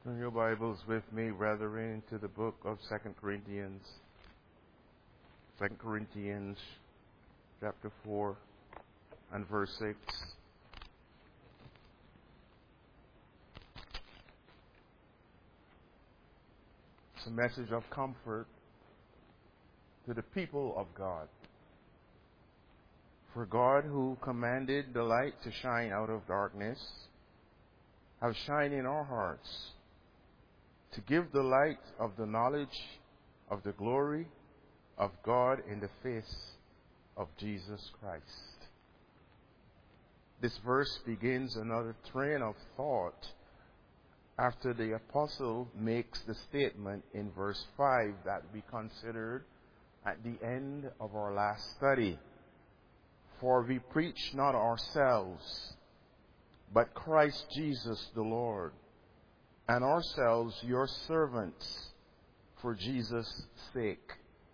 Turn your Bibles with me, brethren, to the book of 2 Corinthians. 2 Corinthians chapter 4 and verse 6. It's a message of comfort to the people of God. For God, who commanded the light to shine out of darkness, have shined in our hearts to give the light of the knowledge of the glory of God in the face of Jesus Christ. This verse begins another train of thought after the apostle makes the statement in verse 5 that we considered at the end of our last study. For we preach not ourselves, but Christ Jesus the Lord, and ourselves your servants for Jesus' sake.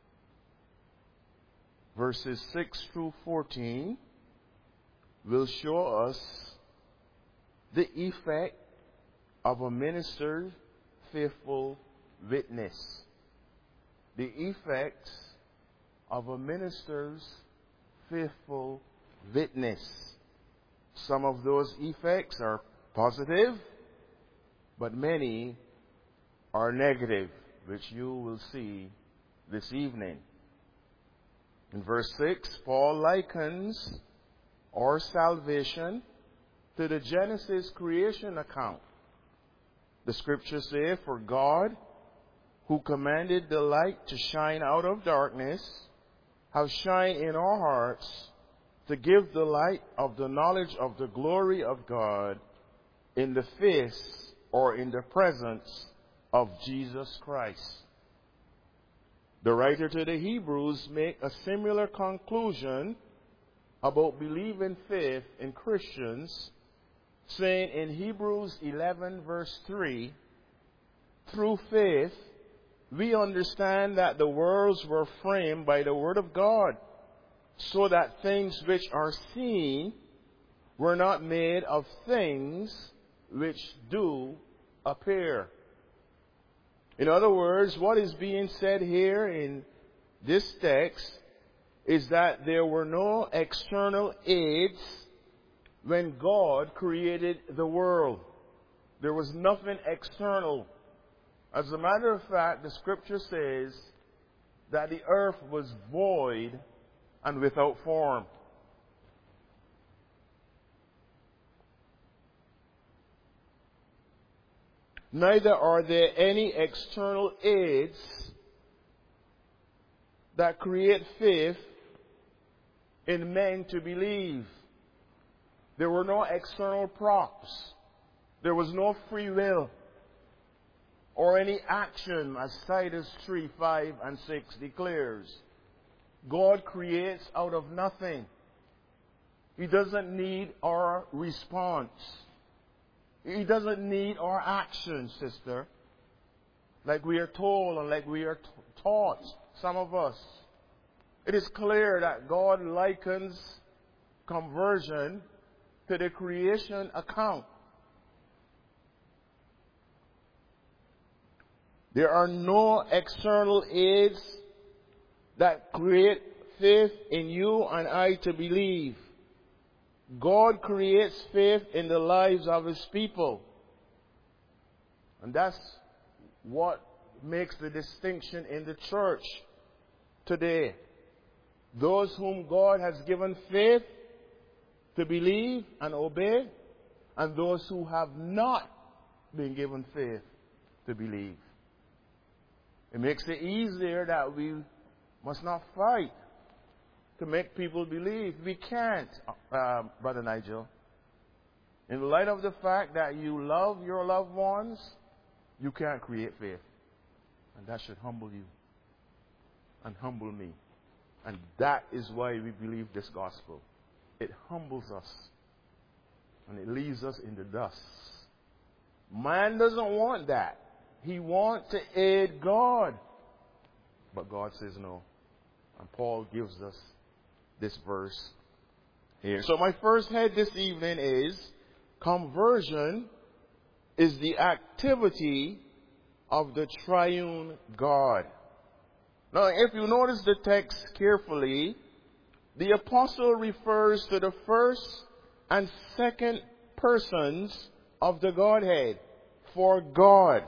Verses 6 through 14 will show us the effect of a minister's faithful witness. The effects of a minister's faithful witness. Some of those effects are positive, but many are negative, which you will see this evening. In verse 6, Paul likens our salvation to the Genesis creation account. The scriptures say, for God, who commanded the light to shine out of darkness, have shined in our hearts to give the light of the knowledge of the glory of God in the face or in the presence of Jesus Christ. The writer to the Hebrews make a similar conclusion about believing faith in Christians, saying in Hebrews 11 verse 3, through faith we understand that the worlds were framed by the word of God, so that things which are seen were not made of things which do appear. In other words, what is being said here in this text is that there were no external aids when God created the world. There was nothing external. As a matter of fact, the scripture says that the earth was void and without form. Neither are there any external aids that create faith in men to believe. There were no external props. There was no free will or any action, as Titus 3, 5, and 6 declares. God creates out of nothing. He doesn't need our response. He doesn't need our action, sister, like we are told and like we are taught, some of us. It is clear that God likens conversion to the creation account. There are no external aids that create faith in you and I to believe. God creates faith in the lives of His people. And that's what makes the distinction in the church today. Those whom God has given faith to believe and obey, and those who have not been given faith to believe. It makes it easier that we must not fight to make people believe. We can't, Brother Nigel. In light of the fact that you love your loved ones, you can't create faith. And that should humble you and humble me. And that is why we believe this gospel. It humbles us and it leaves us in the dust. Man doesn't want that. He wants to aid God. But God says no. And Paul gives us this verse here. So my first head this evening is conversion is the activity of the triune God. Now, if you notice the text carefully, the apostle refers to the first and second persons of the Godhead. For God,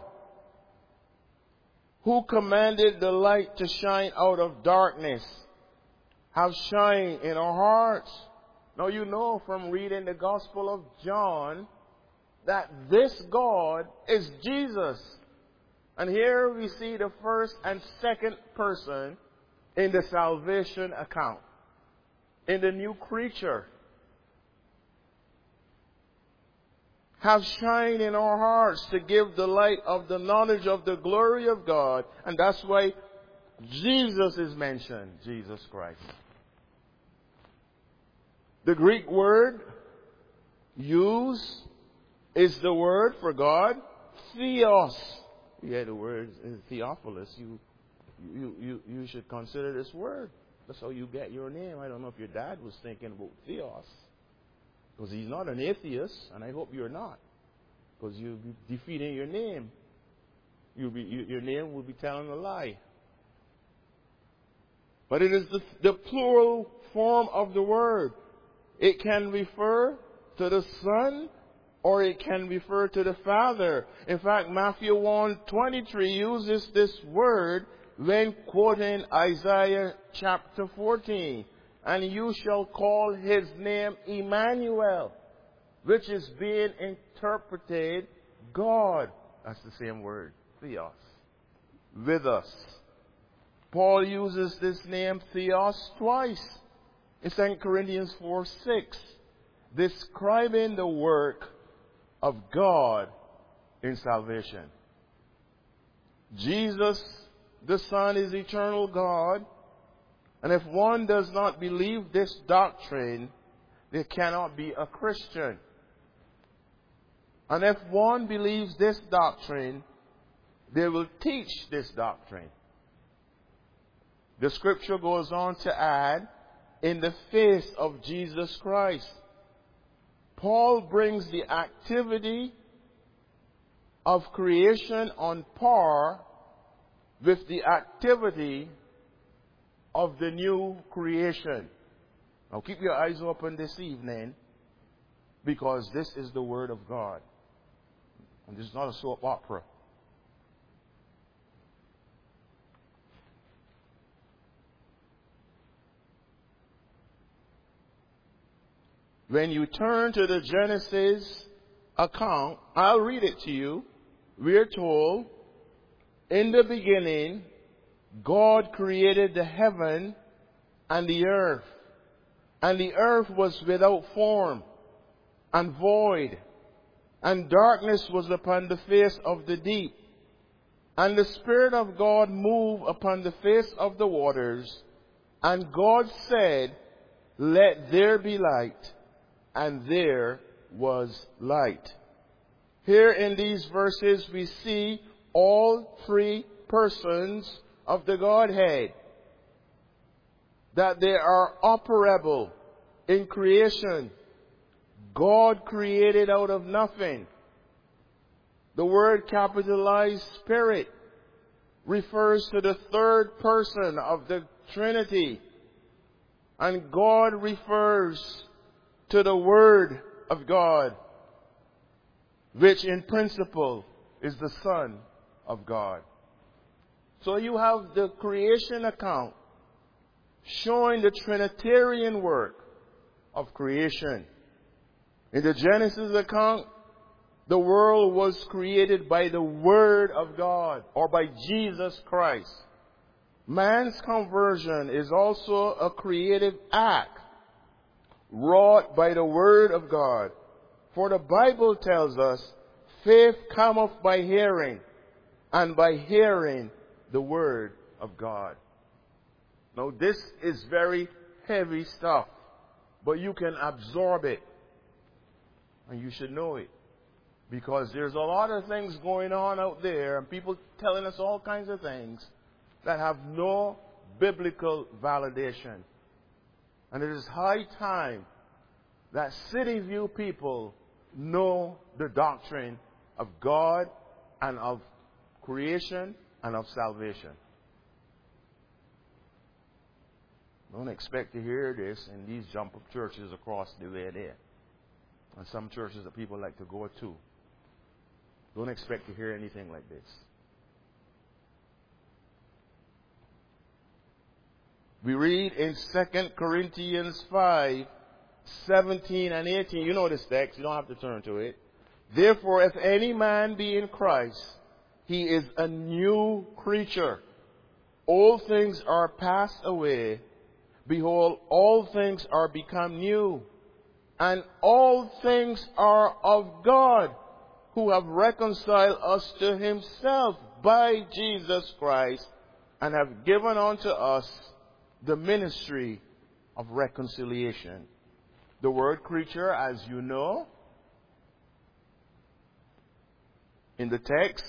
who commanded the light to shine out of darkness, have shined in our hearts. Now you know from reading the Gospel of John that this God is Jesus. And here we see the first and second person in the salvation account, in the new creature. Have shined in our hearts to give the light of the knowledge of the glory of God. And that's why Jesus is mentioned, Jesus Christ. The Greek word used is the word for God, theos. Yeah, the word is Theophilus. You should consider this word. That's how you get your name. I don't know if your dad was thinking about theos. Because he's not an atheist, and I hope you're not. Because you'll be defeating your name. Your name will be telling a lie. But it is the plural form of the word. It can refer to the Son, or it can refer to the Father. In fact, Matthew 1:23 uses this word when quoting Isaiah chapter 14. And you shall call his name Emmanuel, which is being interpreted God. That's the same word, theos. With us. Paul uses this name theos twice in 2 Corinthians 4:6, describing the work of God in salvation. Jesus, the Son, is eternal God. And if one does not believe this doctrine, they cannot be a Christian. And if one believes this doctrine, they will teach this doctrine. The scripture goes on to add, in the face of Jesus Christ. Paul brings the activity of creation on par with the activity of the new creation. Now keep your eyes open this evening, because this is the Word of God. And this is not a soap opera. When you turn to the Genesis account, I'll read it to you. We're told, in the beginning, God created the heaven and the earth. And the earth was without form and void, and darkness was upon the face of the deep. And the Spirit of God moved upon the face of the waters. And God said, let there be light. And there was light. Here in these verses we see all three persons of the Godhead, that they are operable in creation. God created out of nothing. The word capitalized Spirit refers to the third person of the Trinity. And God refers to the Word of God, which in principle is the Son of God. So you have the creation account showing the Trinitarian work of creation. In the Genesis account, the world was created by the Word of God, or by Jesus Christ. Man's conversion is also a creative act wrought by the Word of God. For the Bible tells us, faith cometh by hearing, and by hearing the Word of God. Now this is very heavy stuff, but you can absorb it. And you should know it. Because there's a lot of things going on out there, and people telling us all kinds of things that have no biblical validation. And it is high time that City View people know the doctrine of God and of creation and of salvation. Don't expect to hear this in these jump-up churches across the way there. And some churches that people like to go to. Don't expect to hear anything like this. We read in 2 Corinthians 5, 17 and 18. You know this text. You don't have to turn to it. Therefore, if any man be in Christ, he is a new creature. All things are passed away. Behold, all things are become new. And all things are of God, who have reconciled us to himself by Jesus Christ, and have given unto us the ministry of reconciliation. The word creature, as you know, in the text,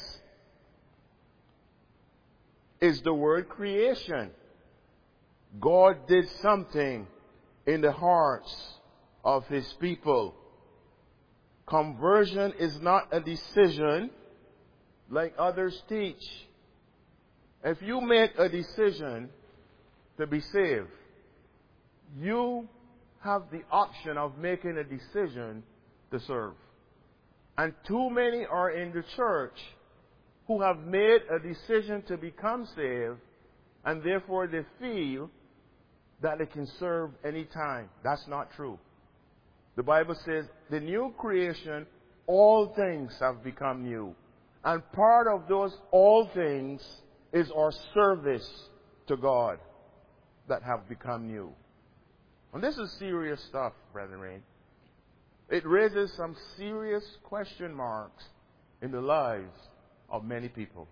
is the word creation. God did something in the hearts of his people. Conversion is not a decision like others teach. If you make a decision to be saved, you have the option of making a decision to serve. And too many are in the church who have made a decision to become saved, and therefore they feel that they can serve any time. That's not true. The Bible says, the new creation, all things have become new. And part of those all things is our service to God that have become new. And this is serious stuff, brethren. It raises some serious question marks in the lives of many people.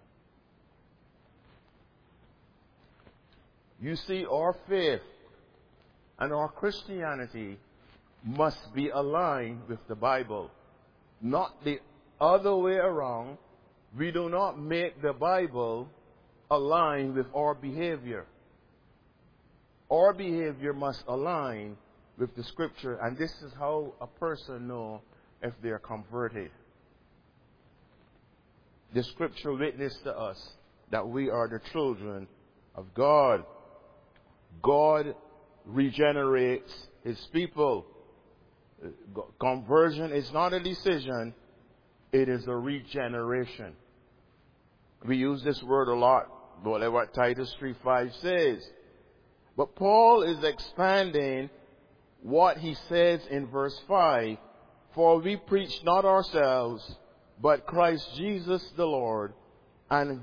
You see, our faith and our Christianity must be aligned with the Bible, not the other way around. We do not make the Bible align with our behavior. Our behavior must align with the Scripture, and this is how a person knows if they are converted. The Scripture witnessed to us that we are the children of God. God regenerates his people. Conversion is not a decision, it is a regeneration. We use this word a lot, what Titus 3:5 says. But Paul is expanding what he says in verse 5. For we preach not ourselves, but Christ Jesus the Lord, and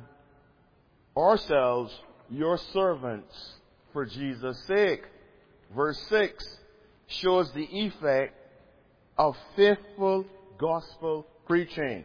ourselves your servants for Jesus' sake. Verse 6 shows the effect of faithful gospel preaching.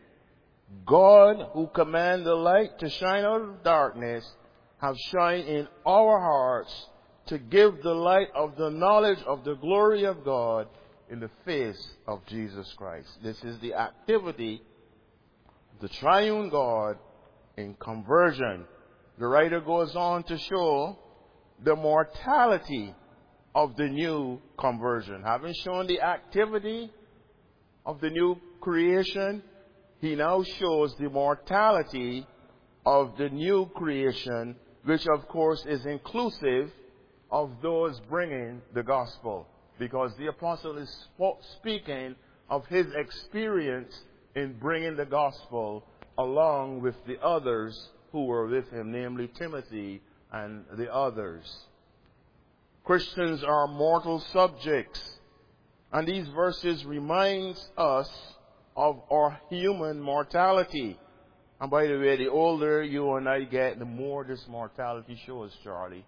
God, who commanded the light to shine out of darkness, have shined in our hearts to give the light of the knowledge of the glory of God in the face of Jesus Christ. This is the activity of the triune God in conversion. The writer goes on to show the mortality of the new conversion. Having shown the activity of the new creation, he now shows the mortality of the new creation, which of course is inclusive of those bringing the gospel. Because the apostle is speaking of his experience in bringing the gospel along with the others who were with him, namely Timothy and the others. Christians are mortal subjects, and these verses remind us of our human mortality. And by the way, the older you and I get, the more this mortality shows, Charlie.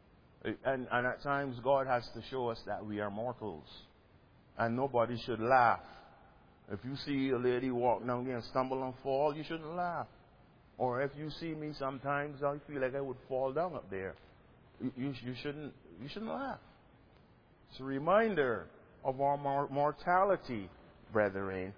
And at times God has to show us that we are mortals. And nobody should laugh. If you see a lady walk down here and stumble and fall, you shouldn't laugh. Or if you see me sometimes, I feel like I would fall down up there. You shouldn't laugh. It's a reminder of our mortality, brethren.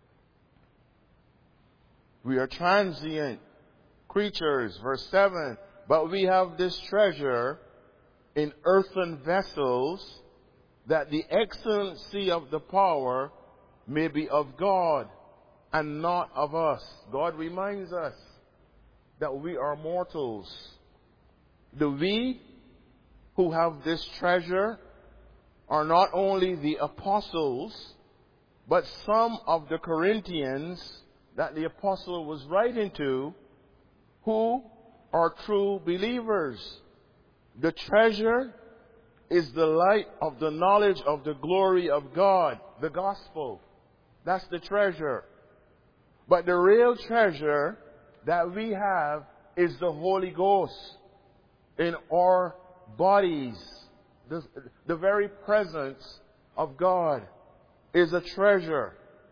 We are transient creatures. Verse 7. But we have this treasure in earthen vessels, that the excellency of the power may be of God and not of us. God reminds us that we are mortals. The we who have this treasure are not only the apostles, but some of the Corinthians that the apostle was writing to, who are true believers. The treasure is the light of the knowledge of the glory of God, the gospel. That's the treasure. But the real treasure that we have is the Holy Ghost in our bodies. The very presence of God is a treasure.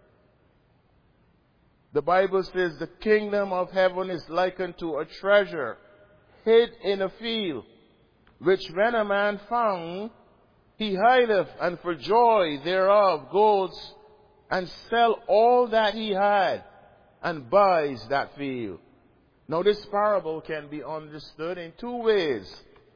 The Bible says the kingdom of heaven is likened to a treasure hid in a field, which when a man found, he hideth, and for joy thereof goes and sell all that he had, and buys that field. Now this parable can be understood in two ways.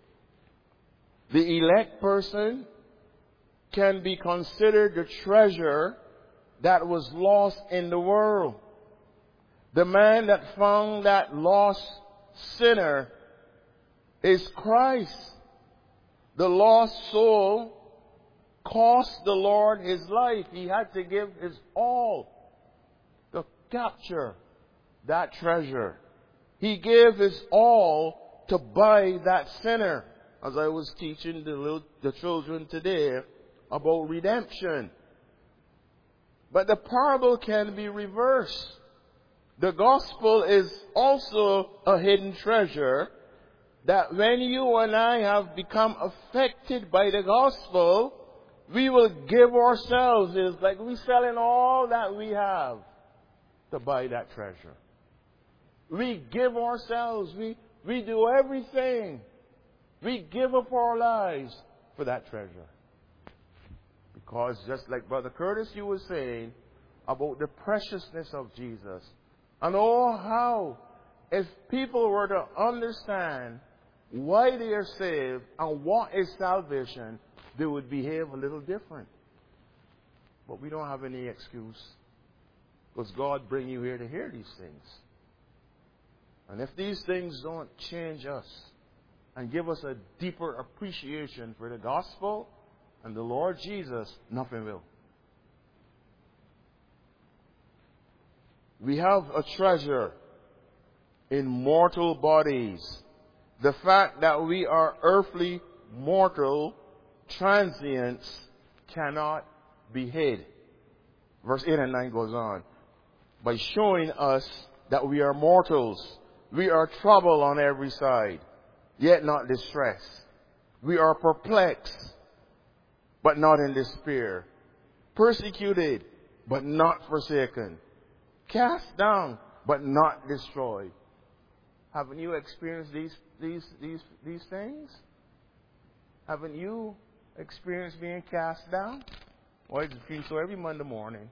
The elect person can be considered the treasure that was lost in the world. The man that found that lost sinner is Christ. The lost soul cost the Lord his life. He had to give his all to capture that treasure. He gave his all to buy that sinner. As I was teaching the children today about redemption. But the parable can be reversed. The gospel is also a hidden treasure that when you and I have become affected by the gospel, we will give ourselves. It's like we're selling all that we have to buy that treasure. We give ourselves. We do everything. We give up our lives for that treasure. Because just like Brother Curtis, you were saying about the preciousness of Jesus. And oh, how, if people were to understand why they are saved and what is salvation, they would behave a little different. But we don't have any excuse. Because God bring you here to hear these things. And if these things don't change us and give us a deeper appreciation for the gospel and the Lord Jesus, nothing will. We have a treasure in mortal bodies. The fact that we are earthly, mortal, transients cannot be hid. Verse 8 and 9 goes on. By showing us that we are mortals. We are troubled on every side, yet not distressed. We are perplexed, but not in despair. Persecuted, but not forsaken. Cast down, but not destroyed. Haven't you experienced these things? Haven't you experienced being cast down? Well, it feels so every Monday morning.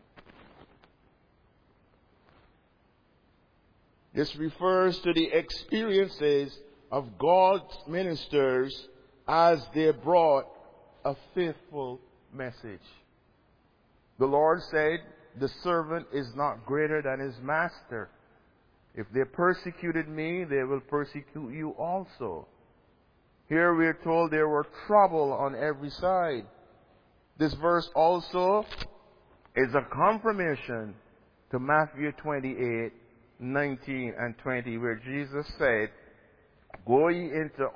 This refers to the experiences of God's ministers as they brought a faithful message. The Lord said, the servant is not greater than his master. If they persecuted me, they will persecute you also. Here we are told there were trouble on every side. This verse also is a confirmation to Matthew 28, 19 and 20, where Jesus said, Go ye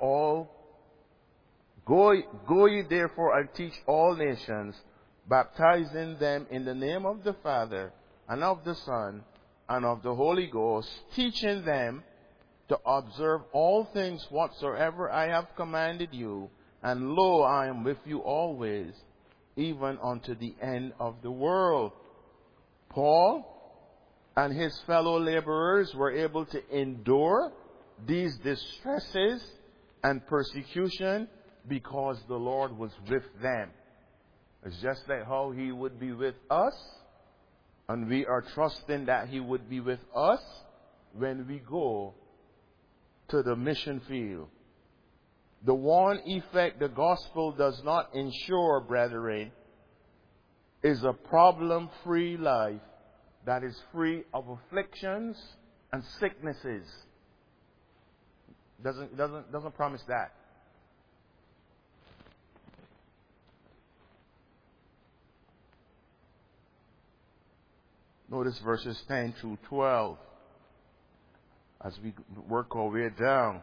therefore and teach all nations, baptizing them in the name of the Father and of the Son and of the Holy Ghost, teaching them to observe all things whatsoever I have commanded you, and lo, I am with you always, even unto the end of the world. Paul and his fellow laborers were able to endure these distresses and persecution because the Lord was with them. It's just like how he would be with us, and we are trusting that he would be with us when we go to the mission field. The one effect the gospel does not ensure, brethren, is a problem-free life that is free of afflictions and sicknesses. Doesn't promise that. Notice verses 10 through 12. As we work our way down,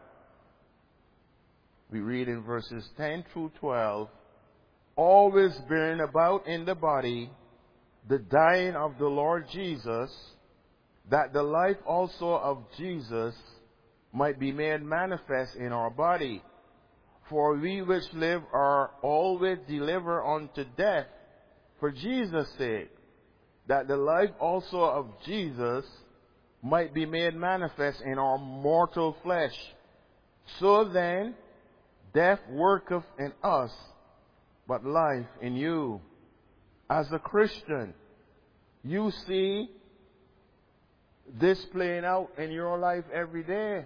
we read in verses 10 through 12, always bearing about in the body the dying of the Lord Jesus, that the life also of Jesus might be made manifest in our body. For we which live are always delivered unto death for Jesus' sake, that the life also of Jesus might be made manifest in our mortal flesh. So then, death worketh in us, but life in you. As a Christian, you see this playing out in your life every day.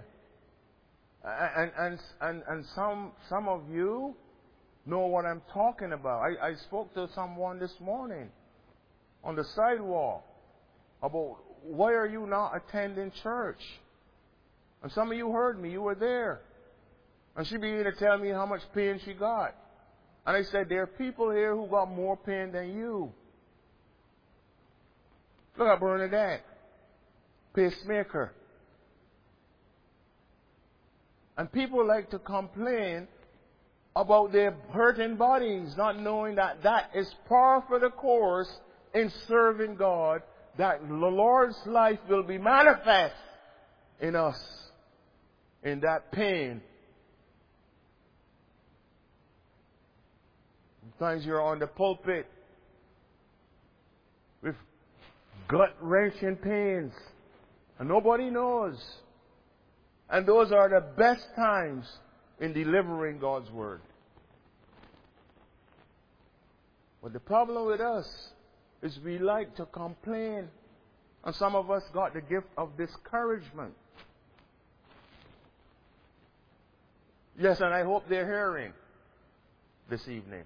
And some of you know what I'm talking about. I spoke to someone this morning on the sidewalk about why are you not attending church? And some of you heard me, you were there. And she began to tell me how much pain she got. And I said, there are people here who got more pain than you. Look at Bernadette, pacemaker. And people like to complain about their hurting bodies, not knowing that that is par for the course in serving God, that the Lord's life will be manifest in us, in that pain. Sometimes you're on the pulpit with gut-wrenching pains, and nobody knows. And those are the best times in delivering God's word. But the problem with us is we like to complain. And some of us got the gift of discouragement. Yes, and I hope they're hearing this evening.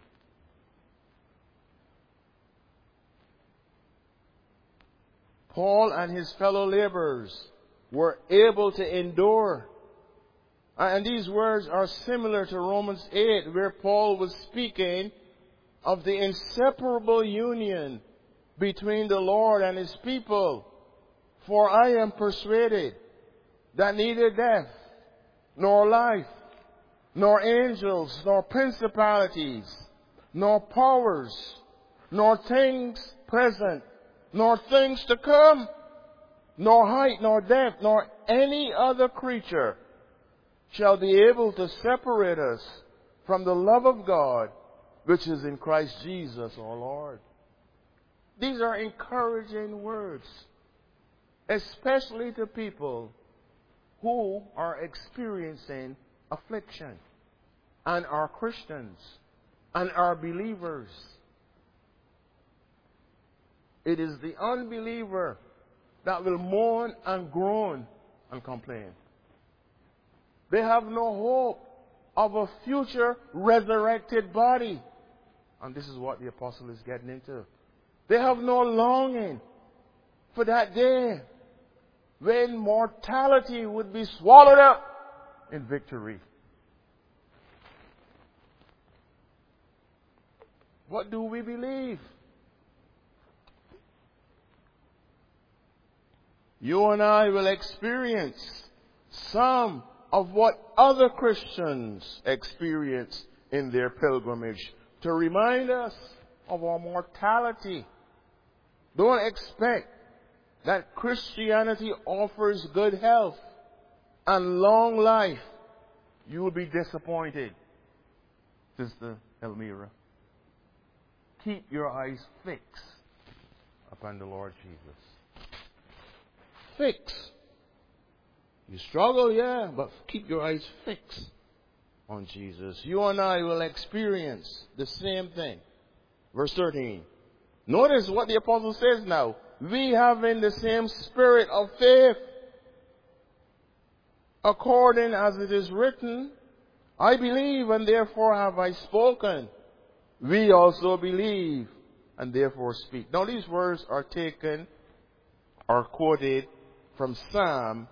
Paul and his fellow laborers were able to endure. And these words are similar to Romans 8, where Paul was speaking of the inseparable union between the Lord and his people. For I am persuaded that neither death, nor life, nor angels, nor principalities, nor powers, nor things present, nor things to come, nor height, nor depth, nor any other creature shall be able to separate us from the love of God, which is in Christ Jesus our Lord. These are encouraging words, especially to people who are experiencing affliction and are Christians and are believers. It is the unbeliever that will mourn and groan and complain. They have no hope of a future resurrected body. And this is what the apostle is getting into. They have no longing for that day when mortality would be swallowed up in victory. What do we believe? You and I will experience some of what other Christians experience in their pilgrimage to remind us of our mortality. Don't expect that Christianity offers good health and long life. You will be disappointed, Sister Elmira. Keep your eyes fixed upon the Lord Jesus. Fix. You struggle, yeah, but keep your eyes fixed on Jesus. You and I will experience the same thing. Verse 13. Notice what the apostle says now. We have in the same spirit of faith, according as it is written, I believe and therefore have I spoken. We also believe and therefore speak. Now these words are taken are quoted from Psalm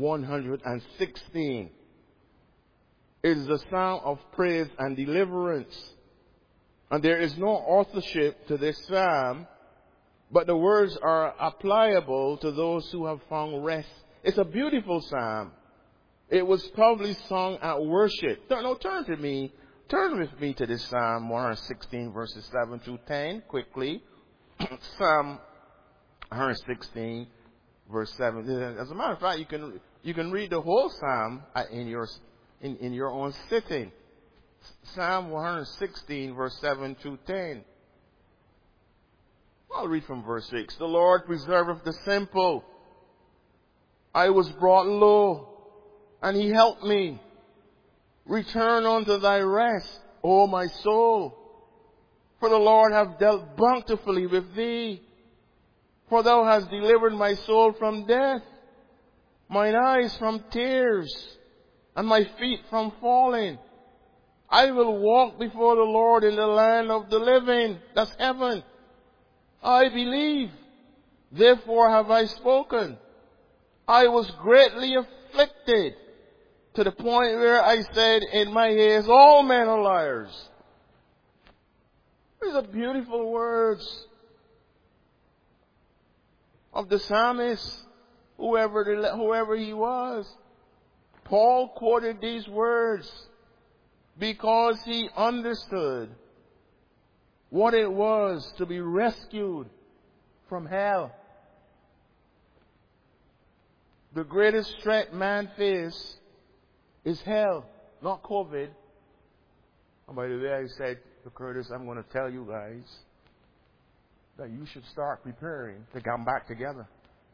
116. It is a psalm of praise and deliverance. And there is no authorship to this psalm, but the words are applicable to those who have found rest. It's a beautiful psalm. It was probably sung at worship. No, turn with me to this Psalm 116 verses 7 through 10 quickly. Psalm 116 verse 7. As a matter of fact, you can read the whole psalm in your own sitting. Psalm 116 verse 7 through 10. I'll read from verse 6. The Lord preserveth the simple. I was brought low, and he helped me. Return unto thy rest, O my soul. For the Lord hath dealt bountifully with thee. For thou hast delivered my soul from death, mine eyes from tears, and my feet from falling. I will walk before the Lord in the land of the living. That's heaven. I believe, therefore have I spoken. I was greatly afflicted, to the point where I said in my ears, all men are liars. These are beautiful words of the psalmist, whoever he was. Paul quoted these words because he understood what it was to be rescued from hell. The greatest threat man faces is hell, not COVID. And by the way, I said to Curtis, I'm going to tell you guys that you should start preparing to come back together.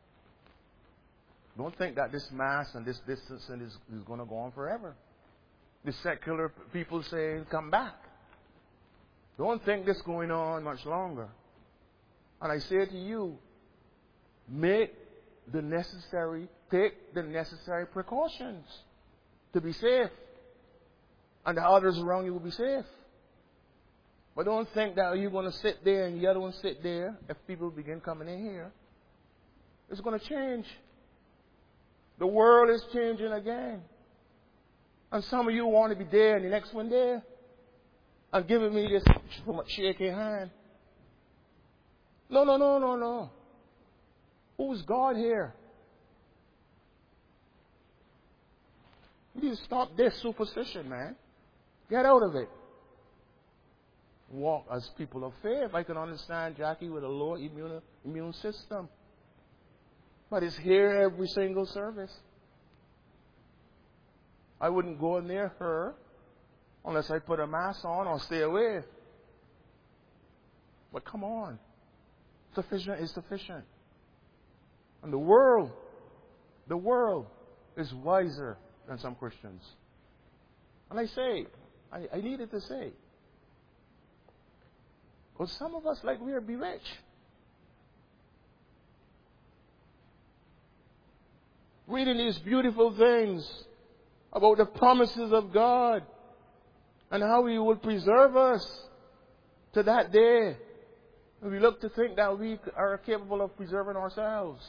Don't think that this mask and this distancing is going to go on forever. The secular people saying, come back. Don't think this is going on much longer. And I say to you, take the necessary precautions to be safe. And the others around you will be safe. But don't think that you're going to sit there and the other one sit there if people begin coming in here. It's going to change. The world is changing again. And some of you want to be there and the next one there. And giving me this shaky hand. No. Who's God here? You need to stop this superstition, man. Get out of it. Walk as people of faith. I can understand Jackie with a low immune system. But it's here every single service. I wouldn't go near her unless I put a mask on or stay away. But come on. Sufficient is sufficient. And the world is wiser than some Christians. And I needed to say, because some of us like we are bewitched. Reading these beautiful things about the promises of God and how He will preserve us to that day. And we look to think that we are capable of preserving ourselves.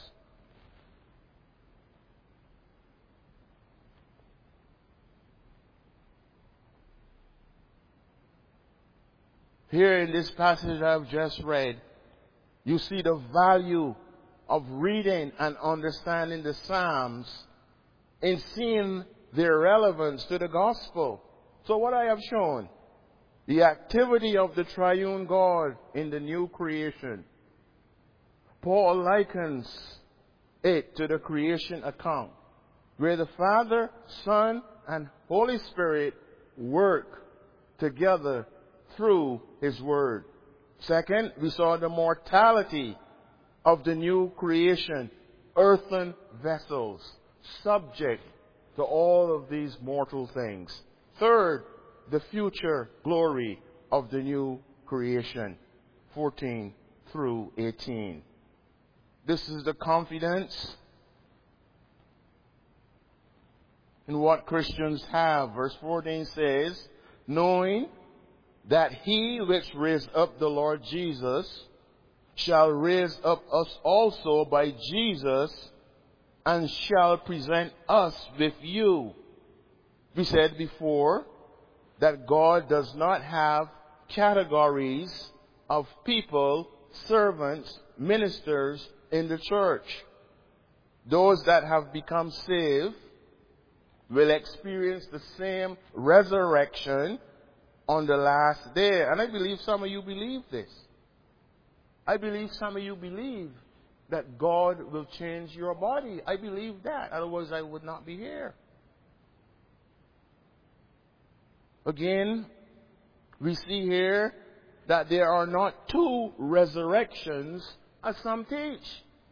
Here in this passage I've just read, you see the value of reading and understanding the Psalms and seeing their relevance to the gospel. So what I have shown, the activity of the triune God in the new creation. Paul likens it to the creation account, where the Father, Son, and Holy Spirit work together through His Word. Second, we saw the mortality of the new creation, earthen vessels, subject to all of these mortal things. Third, the future glory of the new creation, 14 through 18. This is the confidence in what Christians have. Verse 14 says, knowing that He which raised up the Lord Jesus shall raise up us also by Jesus, and shall present us with you. We said before that God does not have categories of people, servants, ministers in the church. Those that have become saved will experience the same resurrection on the last day. And I believe some of you believe this. I believe some of you believe that God will change your body. I believe that. Otherwise, I would not be here. Again, we see here that there are not two resurrections as some teach.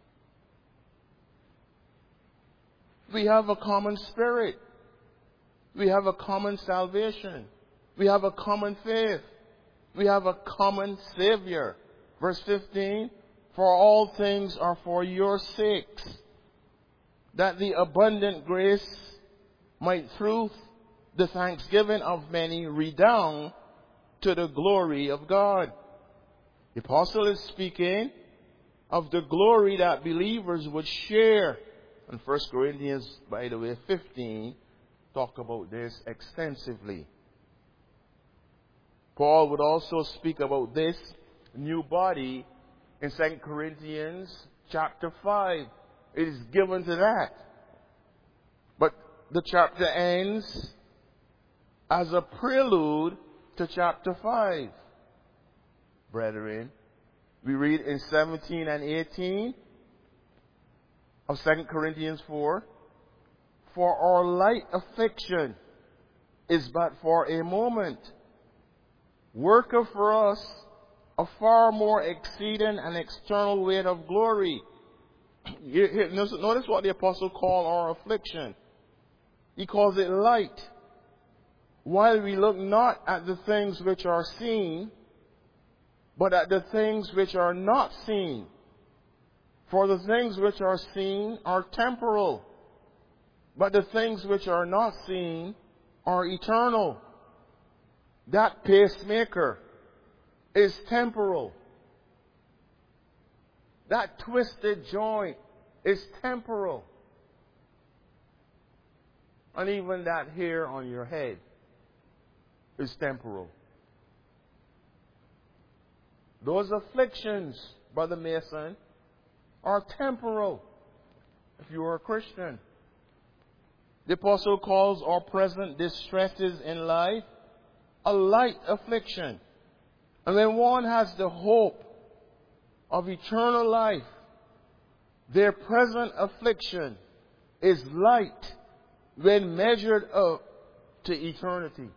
We have a common spirit. We have a common salvation. We have a common faith. We have a common Savior. Verse 15, for all things are for your sakes, that the abundant grace might through the thanksgiving of many redound to the glory of God. The apostle is speaking of the glory that believers would share. And 1 Corinthians, by the way, 15, talk about this extensively. Paul would also speak about this new body in 2 Corinthians chapter 5. It is given to that. But the chapter ends as a prelude to chapter 5. Brethren, we read in 17 and 18 of 2 Corinthians 4, for our light affliction is but for a moment, worketh for us a far more exceeding and external weight of glory. Notice what the apostle called our affliction. He calls it light. While we look not at the things which are seen, but at the things which are not seen. For the things which are seen are temporal, but the things which are not seen are eternal. That pacemaker is temporal. That twisted joint is temporal. And even that hair on your head is temporal. Those afflictions, Brother Mason, are temporal if you are a Christian. The apostle calls our present distresses in life a light affliction. And when one has the hope of eternal life, their present affliction is light when measured up to eternity.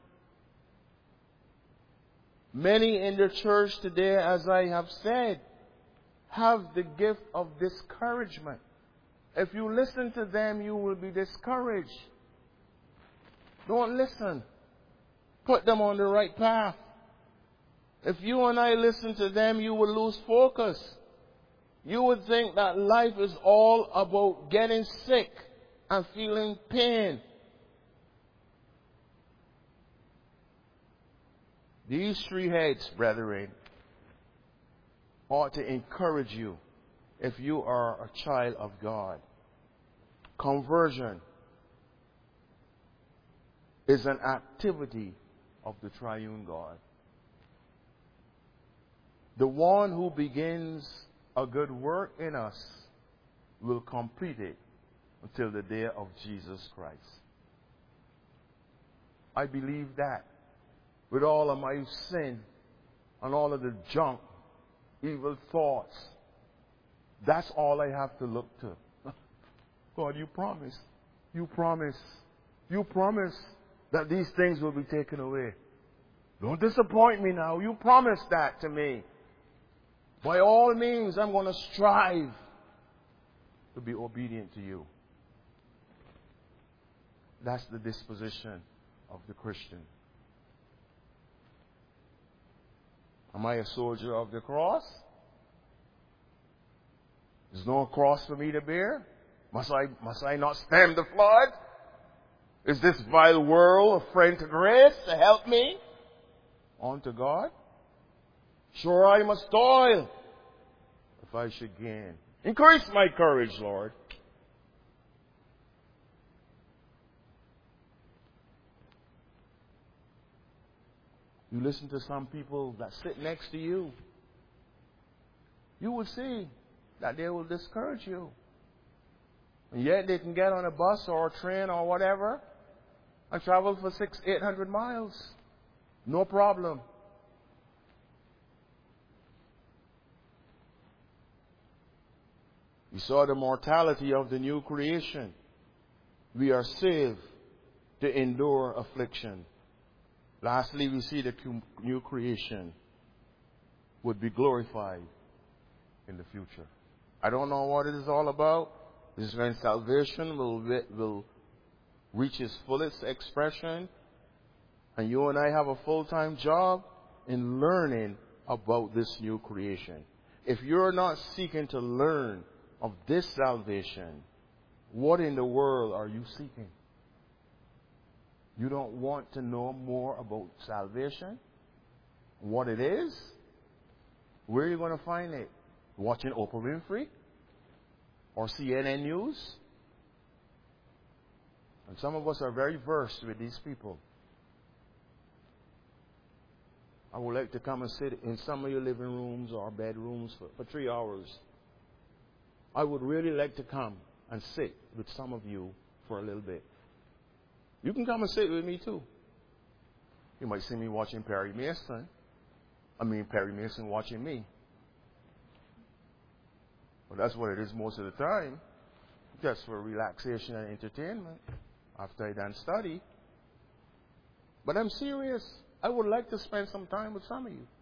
Many in the church today, as I have said, have the gift of discouragement. If you listen to them, you will be discouraged. Don't listen. Put them on the right path. If you and I listen to them, you will lose focus. You would think that life is all about getting sick and feeling pain. These three heads, brethren, ought to encourage you if you are a child of God. Conversion is an activity of the triune God. The one who begins a good work in us will complete it until the day of Jesus Christ. I believe that. With all of my sin and all of the junk, evil thoughts, that's all I have to look to. God, you promised. You promised. You promised that these things will be taken away. Don't disappoint me now. You promised that to me. By all means, I'm going to strive to be obedient to you. That's the disposition of the Christian. Am I a soldier of the cross? There's no cross for me to bear. Must I not stem the flood? Is this vile world a friend to grace to help me on to God? Sure, I must toil. if I should gain. Increase my courage, Lord. You listen to some people that sit next to you, you will see that they will discourage you. And yet they can get on a bus or a train or whatever and travel for 600-800 miles. No problem. We saw the mortality of the new creation. We are saved to endure affliction. Lastly, we see the new creation would be glorified in the future. I don't know what it is all about. This is when salvation will reach its fullest expression. And you and I have a full-time job in learning about this new creation. If you're not seeking to learn of this salvation, what in the world are you seeking? You don't want to know more about salvation? What it is? Where are you going to find it? Watching Oprah Winfrey? Or CNN News? And some of us are very versed with these people. I would like to come and sit in some of your living rooms or bedrooms for 3 hours. I would really like to come and sit with some of you for a little bit. You can come and sit with me too. You might see me watching Perry Mason. Perry Mason watching me. But that's what it is most of the time. Just for relaxation and entertainment after I done study. But I'm serious. I would like to spend some time with some of you.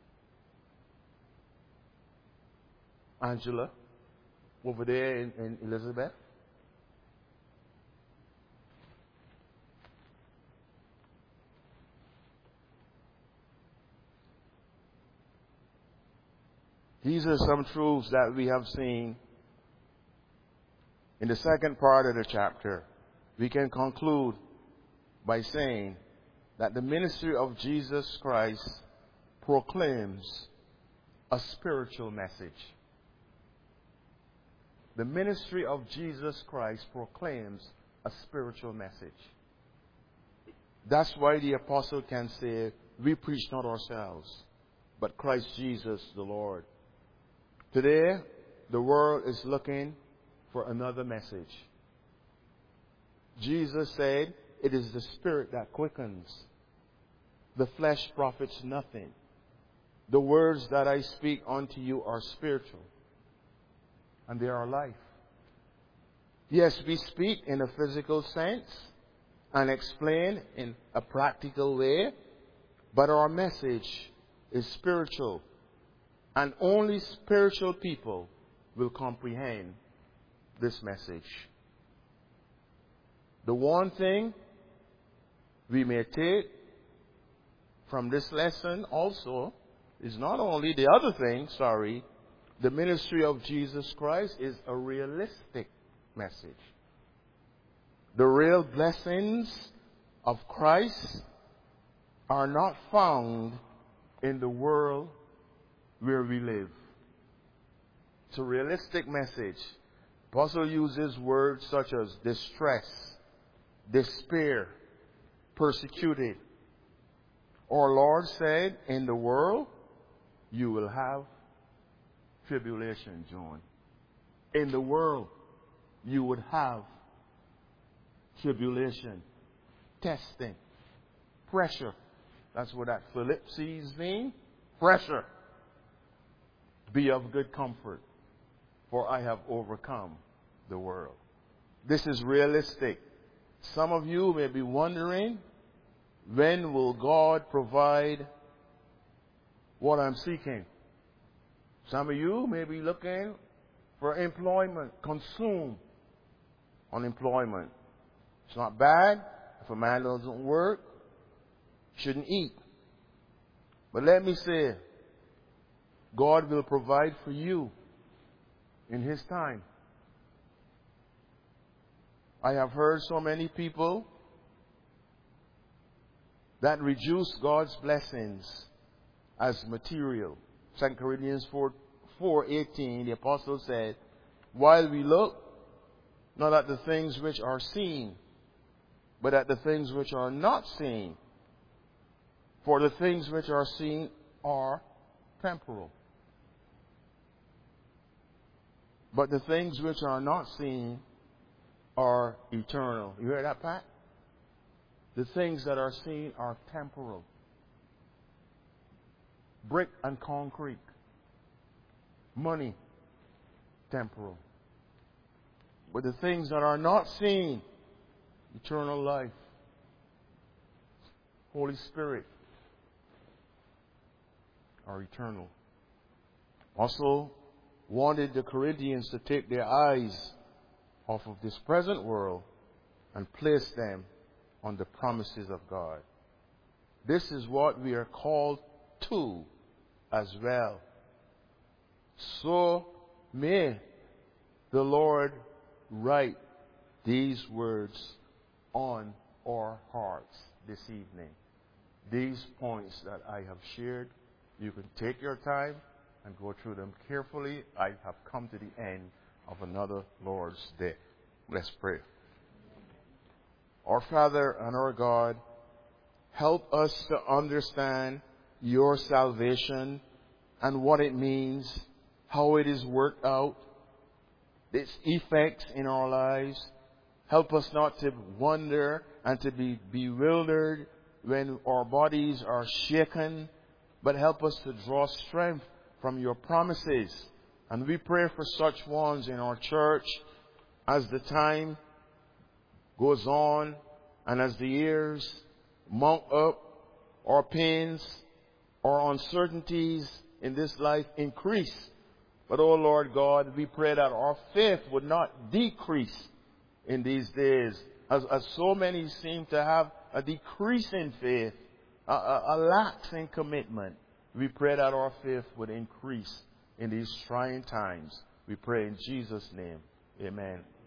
Angela, over there in Elizabeth. These are some truths that we have seen in the second part of the chapter. We can conclude by saying that the ministry of Jesus Christ proclaims a spiritual message. The ministry of Jesus Christ proclaims a spiritual message. That's why the apostle can say, we preach not ourselves, but Christ Jesus the Lord. Today, the world is looking for another message. Jesus said, it is the Spirit that quickens. The flesh profits nothing. The words that I speak unto you are spiritual, and they are life. Yes, we speak in a physical sense and explain in a practical way, but our message is spiritual. And only spiritual people will comprehend this message. The one thing we may take from this lesson also is not only the other thing, the ministry of Jesus Christ is a realistic message. The real blessings of Christ are not found in the world where we live. It's a realistic message. The apostle uses words such as distress, despair, persecuted. Our Lord said, in the world you will have tribulation, John. In the world you would have tribulation, testing, pressure. That's what that Philippians means. Pressure. Be of good comfort, for I have overcome the world. This is realistic. Some of you may be wondering, when will God provide what I'm seeking? Some of you may be looking for employment, consume unemployment. It's not bad. If a man doesn't work, shouldn't eat. But let me say, God will provide for you in His time. I have heard so many people that reduce God's blessings as material. 2 Corinthians 4:18, the apostle said, while we look not at the things which are seen, but at the things which are not seen. For the things which are seen are temporal. But the things which are not seen are eternal. You hear that, Pat? The things that are seen are temporal. Brick and concrete. Money, temporal. But the things that are not seen, eternal life, Holy Spirit, are eternal. Also wanted the Corinthians to take their eyes off of this present world and place them on the promises of God. This is what we are called to as well. So may the Lord write these words on our hearts this evening. These points that I have shared, you can take your time and go through them carefully. I have come to the end of another Lord's Day. Let's pray. Our Father and our God, help us to understand your salvation and what it means, how it is worked out, its effects in our lives. Help us not to wonder and to be bewildered when our bodies are shaken, but help us to draw strength from your promises. And we pray for such ones in our church as the time goes on and as the years mount up, our pains, our uncertainties in this life increase. But, oh Lord God, we pray that our faith would not decrease in these days, as so many seem to have a decrease in faith, a lax in commitment. We pray that our faith would increase in these trying times. We pray in Jesus' name. Amen.